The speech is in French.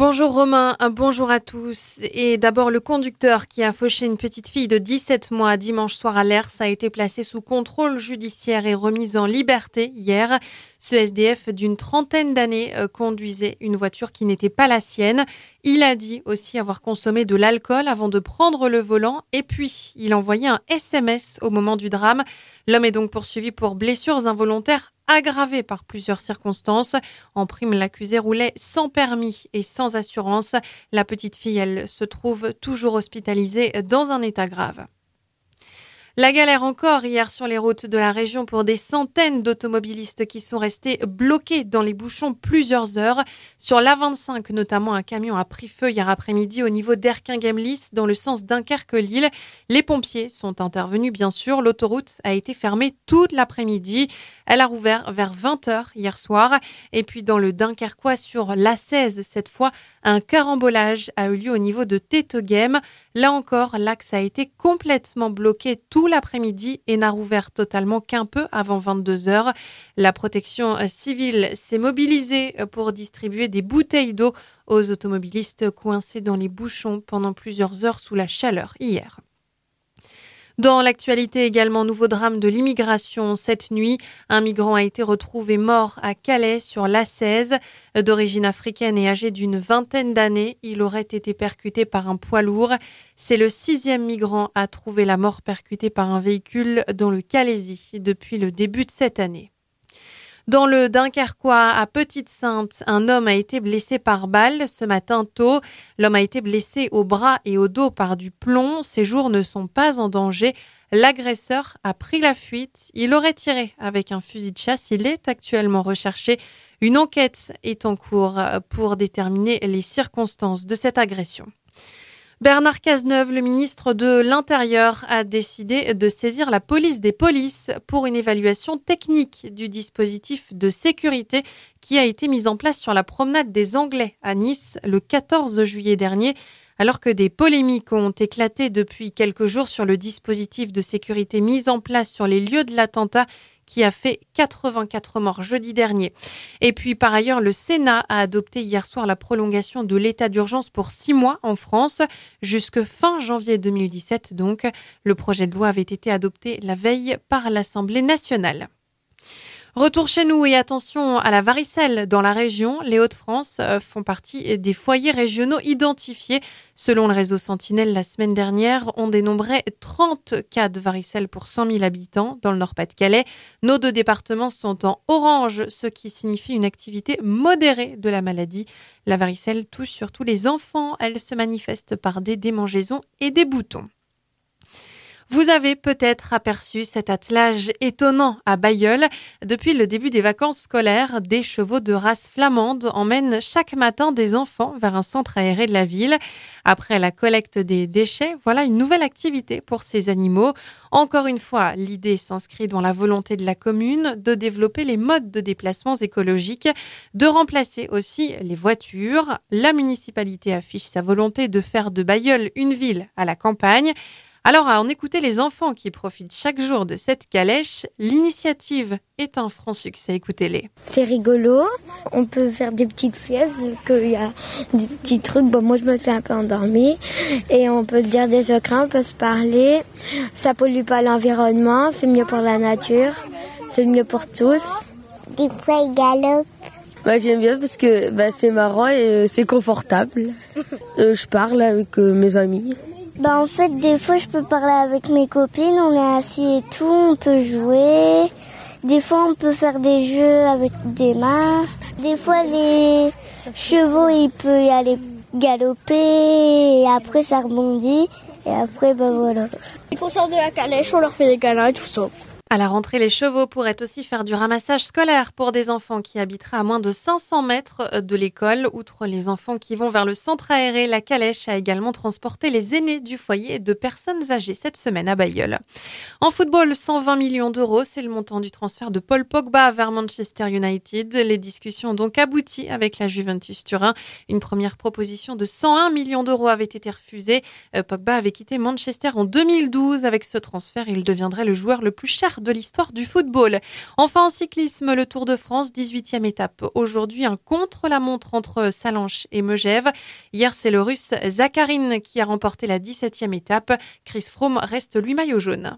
Bonjour Romain, bonjour à tous. Et d'abord, le conducteur qui a fauché une petite fille de 17 mois dimanche soir à Lers a été placé sous contrôle judiciaire et remis en liberté hier. Ce SDF d'une trentaine d'années conduisait une voiture qui n'était pas la sienne. Il a dit aussi avoir consommé de l'alcool avant de prendre le volant et puis il envoyait un SMS au moment du drame. L'homme est donc poursuivi pour blessures involontaires aggravée par plusieurs circonstances. En prime, l'accusé roulait sans permis et sans assurance. La petite fille, elle se trouve toujours hospitalisée dans un état grave. La galère encore hier sur les routes de la région pour des centaines d'automobilistes qui sont restés bloqués dans les bouchons plusieurs heures. Sur l'A25, notamment, un camion a pris feu hier après-midi au niveau d'Erquinghem-Lys dans le sens Dunkerque-Lille. Les pompiers sont intervenus, bien sûr. L'autoroute a été fermée toute l'après-midi. Elle a rouvert vers 20h hier soir. Et puis dans le Dunkerquois sur l'A16, cette fois, un carambolage a eu lieu au niveau de Téteghem. Là encore, l'axe a été complètement bloqué tout l'après-midi et n'a rouvert totalement qu'un peu avant 22h. La protection civile s'est mobilisée pour distribuer des bouteilles d'eau aux automobilistes coincés dans les bouchons pendant plusieurs heures sous la chaleur hier. Dans l'actualité également, nouveau drame de l'immigration. Cette nuit, un migrant a été retrouvé mort à Calais sur l'A16. D'origine africaine et âgé d'une vingtaine d'années, il aurait été percuté par un poids lourd. C'est le 6e migrant à trouver la mort percuté par un véhicule dans le Calaisis depuis le début de cette année. Dans le Dunkerquois, à Petite-Sainte, un homme a été blessé par balle ce matin tôt. L'homme a été blessé au bras et au dos par du plomb. Ses jours ne sont pas en danger. L'agresseur a pris la fuite. Il aurait tiré avec un fusil de chasse. Il est actuellement recherché. Une enquête est en cours pour déterminer les circonstances de cette agression. Bernard Cazeneuve, le ministre de l'Intérieur, a décidé de saisir la police des polices pour une évaluation technique du dispositif de sécurité qui a été mis en place sur la promenade des Anglais à Nice le 14 juillet dernier. Alors que des polémiques ont éclaté depuis quelques jours sur le dispositif de sécurité mis en place sur les lieux de l'attentat qui a fait 84 morts jeudi dernier. Et puis par ailleurs, le Sénat a adopté hier soir la prolongation de l'état d'urgence pour 6 mois en France, jusque fin janvier 2017 donc. Le projet de loi avait été adopté la veille par l'Assemblée nationale. Retour chez nous et attention à la varicelle dans la région. Les Hauts-de-France font partie des foyers régionaux identifiés. Selon le réseau Sentinelle, la semaine dernière, on dénombrait 30 cas de varicelle pour 100 000 habitants dans le Nord-Pas-de-Calais. Nos 2 départements sont en orange, ce qui signifie une activité modérée de la maladie. La varicelle touche surtout les enfants. Elle se manifeste par des démangeaisons et des boutons. Vous avez peut-être aperçu cet attelage étonnant à Bailleul. Depuis le début des vacances scolaires, des chevaux de race flamande emmènent chaque matin des enfants vers un centre aéré de la ville. Après la collecte des déchets, voilà une nouvelle activité pour ces animaux. Encore une fois, l'idée s'inscrit dans la volonté de la commune de développer les modes de déplacement écologiques, de remplacer aussi les voitures. La municipalité affiche sa volonté de faire de Bailleul une ville à la campagne. Alors, à en écouter les enfants qui profitent chaque jour de cette calèche, l'initiative est un franc succès. Écoutez-les. C'est rigolo, on peut faire des petites siestes, qu'il y a des petits trucs. Bon, moi, je me suis un peu endormie et on peut se dire des secrets, on peut se parler. Ça pollue pas l'environnement, c'est mieux pour la nature, c'est mieux pour tous. Des fois, ils galopent. J'aime bien parce que c'est marrant et c'est confortable. Je parle avec mes amis. En fait, des fois, je peux parler avec mes copines, on est assis et tout, on peut jouer. Des fois, on peut faire des jeux avec des mains. Des fois, les chevaux, ils peuvent y aller galoper et après, ça rebondit. Et après, voilà. Quand on sort de la calèche, on leur fait des câlins et tout ça. À la rentrée, les chevaux pourraient aussi faire du ramassage scolaire pour des enfants qui habiteraient à moins de 500 mètres de l'école. Outre les enfants qui vont vers le centre aéré, la calèche a également transporté les aînés du foyer de personnes âgées cette semaine à Bailleul. En football, 120 millions d'euros, c'est le montant du transfert de Paul Pogba vers Manchester United. Les discussions ont donc abouti avec la Juventus Turin. Une première proposition de 101 millions d'euros avait été refusée. Pogba avait quitté Manchester en 2012. Avec ce transfert, il deviendrait le joueur le plus cher première de l'histoire du football. Enfin, en cyclisme, le Tour de France, 18e étape. Aujourd'hui, un contre-la-montre entre Sallanches et Megève. Hier, c'est le Russe Zakharine qui a remporté la 17e étape. Chris Froome reste lui maillot jaune.